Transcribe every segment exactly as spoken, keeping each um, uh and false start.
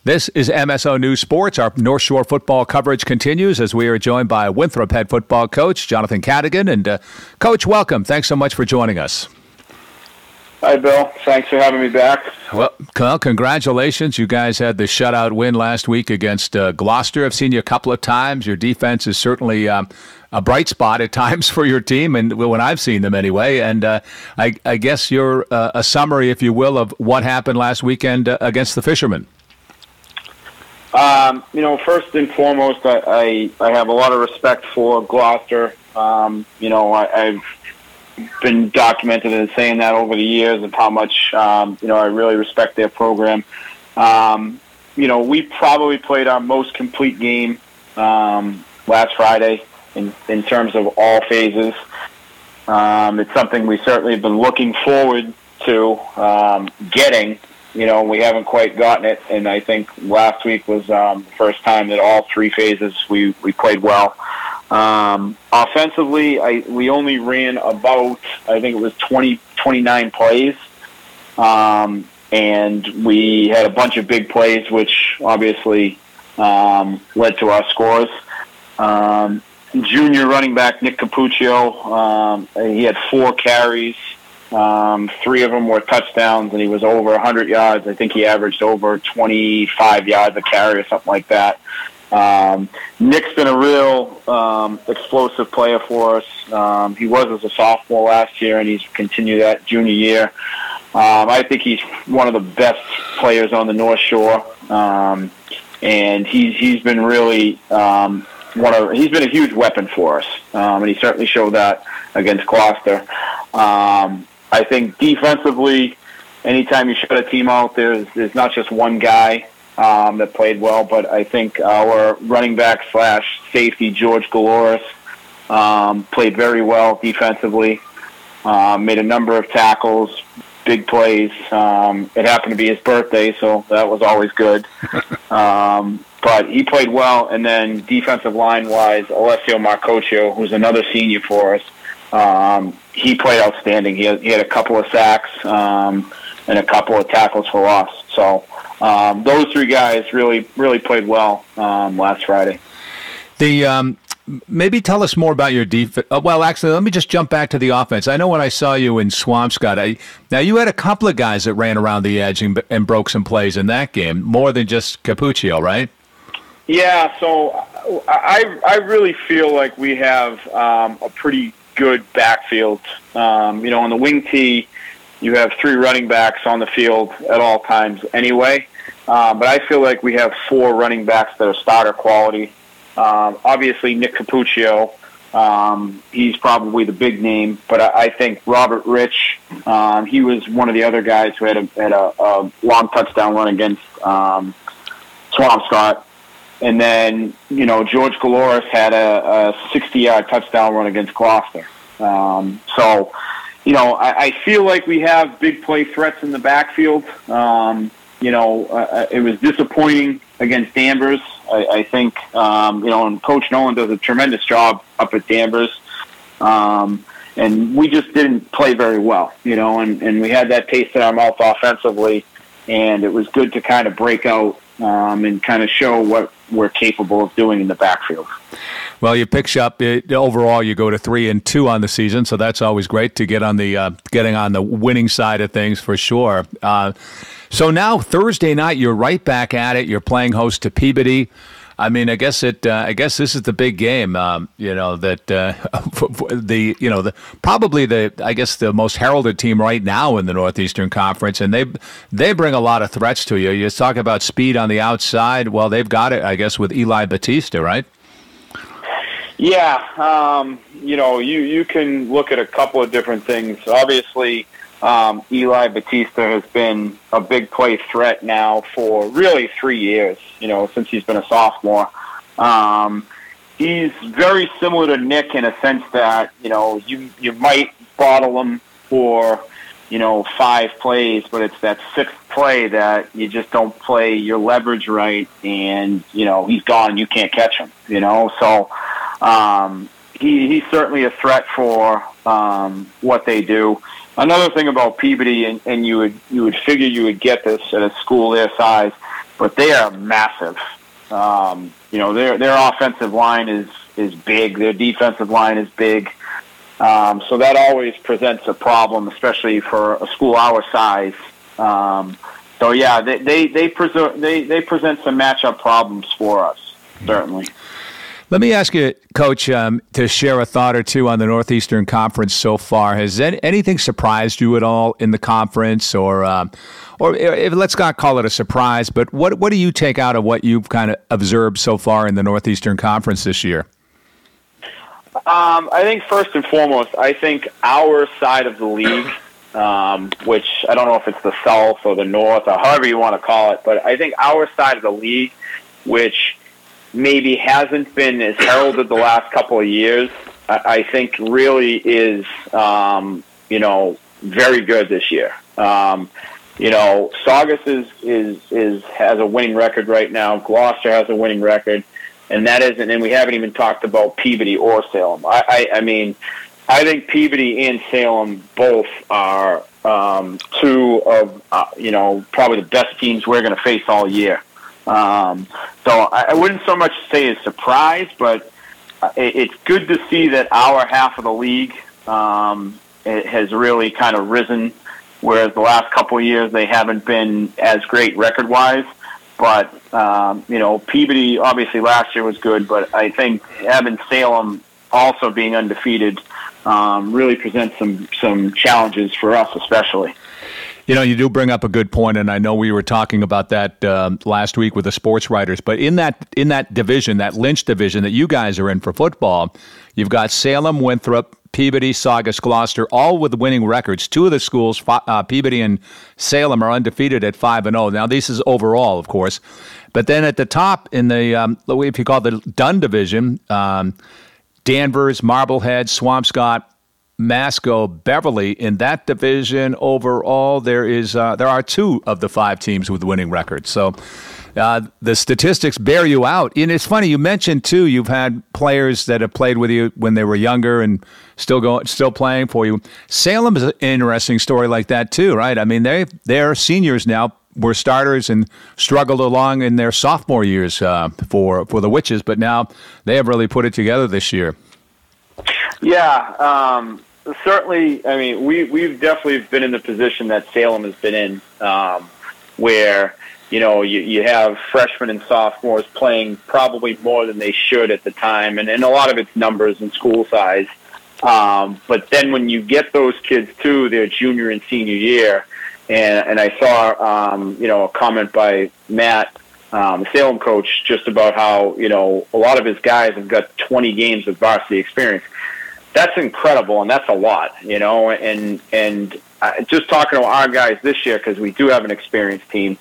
This is M S O News Sports. Our North Shore football coverage continues as we are joined by Winthrop head football coach Jonathan Cadigan. And uh, Coach, welcome. Thanks so much for joining us. Hi, Bill. Thanks for having me back. Well, well congratulations. You guys had the shutout win last week against uh, Gloucester. I've seen you a couple of times. Your defense is certainly um, a bright spot at times for your team, and when I've seen them anyway. And uh, I, I guess you're uh, a summary, if you will, of what happened last weekend uh, against the Fishermen. Um, you know, first and foremost, I, I, I have a lot of respect for Gloucester. Um, you know, I, I've been documented as saying that over the years of how much, um, you know, I really respect their program. Um, you know, we probably played our most complete game um, last Friday in, in terms of all phases. Um, it's something we certainly have been looking forward to um, getting. You know, we haven't quite gotten it, and I think last week was um, the first time that all three phases we, we played well. Um, offensively, I, we only ran about, I think it was twenty, twenty-nine plays, um, and we had a bunch of big plays, which obviously um, led to our scores. Um, junior running back Nick Capuccio, um, he had four carries. Um, three of them were touchdowns, and he was over one hundred yards. I think he averaged over twenty-five yards a carry or something like that. Um, Nick's been a real um, explosive player for us. Um, he was as a sophomore last year, and he's continued that junior year. Um, I think he's one of the best players on the North Shore, um, and he's he's been really um, one of he's been a huge weapon for us, um, and he certainly showed that against Gloucester. Um, I think defensively, anytime you shut a team out, there's there's not just one guy um, that played well, but I think our running back slash safety, George Galoris, um, played very well defensively, um, made a number of tackles, big plays. Um, it happened to be his birthday, so that was always good. Um, but he played well, and then defensive line-wise, Alessio Marcocchio, who's another senior for us, Um, he played outstanding. He had, he had a couple of sacks um, and a couple of tackles for loss. So um, those three guys really, really played well um, last Friday. The um, maybe tell us more about your defense. Uh, well, actually, let me just jump back to the offense. I know when I saw you in Swampscott, I, now you had a couple of guys that ran around the edge and, and broke some plays in that game, more than just Capuccio, right? Yeah. So I, I really feel like we have um, a pretty good backfield. Um, you know, on the wing tee, you have three running backs on the field at all times anyway. Uh, but I feel like we have four running backs that are starter quality. Um, obviously, Nick Capuccio, um, he's probably the big name. But I, I think Robert Rich, um, he was one of the other guys who had a, had a, a long touchdown run against um, Swampscott. And then, you know, George Galoris had a, a sixty-yard touchdown run against Gloucester. Um, so, you know, I, I feel like we have big play threats in the backfield. Um, you know, uh, it was disappointing against Danvers. I, I think, um, you know, and Coach Nolan does a tremendous job up at Danvers. Um, and we just didn't play very well, you know, and, and we had that taste in our mouth offensively. And it was good to kind of break out um, and kind of show what we're capable of doing in the backfield. Well, you pick up it, overall. You go to three and two on the season, so that's always great to get on the uh, getting on the winning side of things for sure. Uh, so now Thursday night, you're right back at it. You're playing host to Peabody. I mean, I guess it. Uh, I guess this is the big game. Um, you know that uh, the you know the probably the I guess the most heralded team right now in the Northeastern Conference, and they they bring a lot of threats to you. You talk about speed on the outside. Well, they've got it, I guess, with Eli Batista, right? Yeah, um, you know, you you can look at a couple of different things. Obviously, um, Eli Batista has been a big play threat now for really three years, you know, since he's been a sophomore. Um, he's very similar to Nick in a sense that, you know, you, you might bottle him for, you know, five plays, but it's that sixth play that you just don't play your leverage right, and, you know, he's gone and you can't catch him, you know. So um, he, he's certainly a threat for um, what they do. Another thing about Peabody, and, and you would you would figure you would get this at a school their size, but they are massive. Um, you know, their their offensive line is is big. Their defensive line is big. Um, so that always presents a problem, especially for a school our size. Um, so yeah, they they they, preser- they they present some matchup problems for us, certainly. Let me ask you, Coach, um, to share a thought or two on the Northeastern Conference so far. Has any, anything surprised you at all in the conference, or, um, or if, let's not call it a surprise, but what what do you take out of what you've kind of observed so far in the Northeastern Conference this year? Um, I think first and foremost, I think our side of the league, um, which I don't know if it's the South or the North or however you want to call it, but I think our side of the league, which maybe hasn't been as heralded the last couple of years, I, I think really is, um, you know, very good this year. Um, you know, Saugus is, is, is, has a winning record right now. Gloucester has a winning record. And that isn't, and we haven't even talked about Peabody or Salem. I, I, I mean, I think Peabody and Salem both are um, two of, uh, you know, probably the best teams we're going to face all year. Um, so I, I wouldn't so much say a surprise, but it, it's good to see that our half of the league um, it has really kind of risen, whereas the last couple of years they haven't been as great record-wise. But, um, you know, Peabody obviously last year was good, but I think having Salem also being undefeated um, really presents some, some challenges for us especially. You know, you do bring up a good point, and I know we were talking about that um, last week with the sports writers, but in that in that division, that Lynch division that you guys are in for football, you've got Salem, Winthrop, Peabody, Saugus, Gloucester, all with winning records. Two of the schools, uh, Peabody and Salem, are undefeated at five and oh. Now, this is overall, of course. But then at the top in the, um, if you call it the Dunn division, um, Danvers, Marblehead, Swampscott, Masco, Beverly. In that division overall, there is uh, there are two of the five teams with winning records. So uh, the statistics bear you out. And it's funny, you mentioned, too, you've had players that have played with you when they were younger and still going, still playing for you. Salem is an interesting story like that, too, right? I mean, they, they're seniors now, were starters and struggled along in their sophomore years uh, for, for the Witches, but now they have really put it together this year. Yeah, um, certainly. I mean, we, we've definitely been in the position that Salem has been in, um, where, you know, you, you have freshmen and sophomores playing probably more than they should at the time, and, and a lot of it's numbers and school size. Um, but then when you get those kids to their junior and senior year, and, and I saw, um, you know, a comment by Matt, Um, the Salem coach, just about how, you know, a lot of his guys have got twenty games of varsity experience. That's incredible, and that's a lot, you know. And and uh, just talking to our guys this year, because we do have an experienced team,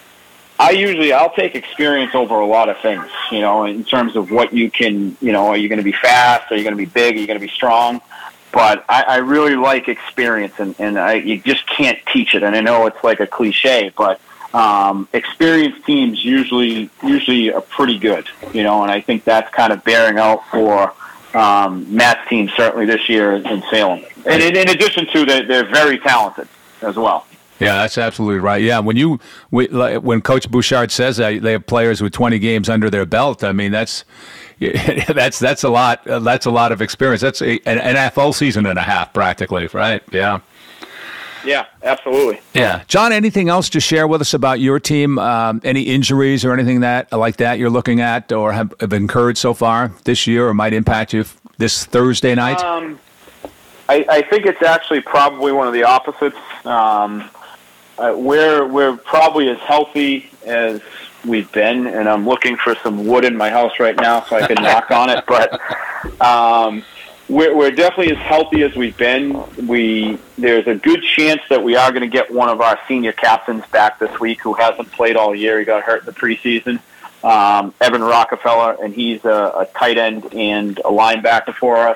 I usually, I'll take experience over a lot of things, you know, in terms of what you can, you know, are you going to be fast? Are you going to be big? Are you going to be strong? But I, I really like experience, and, and I, you just can't teach it. And I know it's like a cliche, but Um, experienced teams usually usually are pretty good, you know, and I think that's kind of bearing out for um, Matt's team certainly this year in Salem. And in, in addition to that, they're very talented as well. Yeah, that's absolutely right. Yeah, when you we, like, when Coach Bouchard says that they have players with twenty games under their belt, I mean that's that's that's a lot. That's a lot of experience. That's a, an N F L season and a half practically, right? Yeah. Yeah, absolutely. Yeah. John, anything else to share with us about your team? Um, any injuries or anything that like that you're looking at or have, have incurred so far this year or might impact you this Thursday night? Um, I, I think it's actually probably one of the opposites. Um, uh, we're, we're probably as healthy as we've been, and I'm looking for some wood in my house right now so I can knock on it. But um, We're, we're definitely as healthy as we've been. We there's a good chance that we are going to get one of our senior captains back this week who hasn't played all year. He got hurt in the preseason. Um, Evan Rockefeller, and he's a, a tight end and a linebacker for us,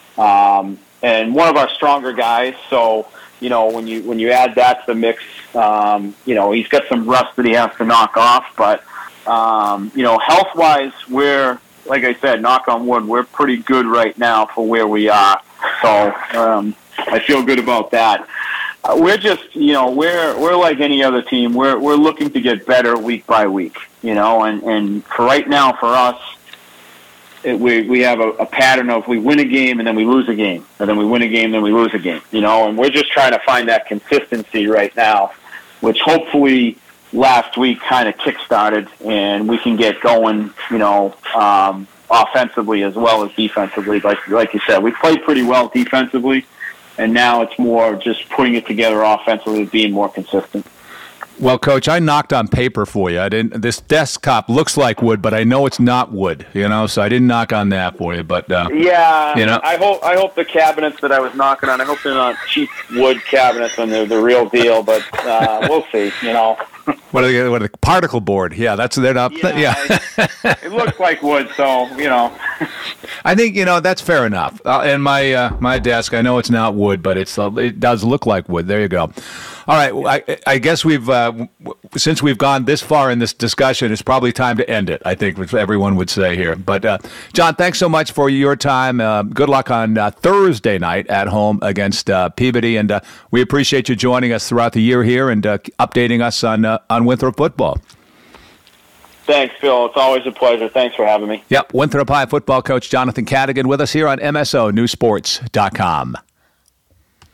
um, and one of our stronger guys. So you know when you when you add that to the mix, um, you know he's got some rust that he has to knock off. But um, you know health wise, we're like I said, knock on wood, we're pretty good right now for where we are. So um, I feel good about that. uh, we're just, you know, we're we're like any other team. We're we're looking to get better week by week, you know, and, and for right now, for us, it, we we have a, a pattern of we win a game and then we lose a game, and then we win a game, then we lose a game, you know, and we're just trying to find that consistency right now, which hopefully last week kind of kick-started, and we can get going, you know, um, offensively as well as defensively. Like like you said, we played pretty well defensively, and now it's more just putting it together offensively, being more consistent. Well, Coach, I knocked on paper for you. I didn't. This desktop looks like wood, but I know it's not wood. You know, so I didn't knock on that for you. But uh, yeah, you know, I hope I hope the cabinets that I was knocking on, I hope they're not cheap wood cabinets and they're the real deal. But uh, we'll see. You know. What are they? What are the particle board? Yeah, that's they're not. Yeah, yeah. it, it looks like wood, so you know. I think you know that's fair enough. Uh, and my uh, my desk, I know it's not wood, but it's uh, it does look like wood. There you go. All right, I, I guess we've uh, w- since we've gone this far in this discussion, it's probably time to end it. I think which everyone would say here. But uh, John, thanks so much for your time. Uh, good luck on uh, Thursday night at home against uh, Peabody, and uh, we appreciate you joining us throughout the year here and uh, updating us on uh, on Winthrop football. Thanks, Phil. It's always a pleasure. Thanks for having me. Yep, Winthrop High football coach Jonathan Cadigan with us here on M S O News Sports dot com.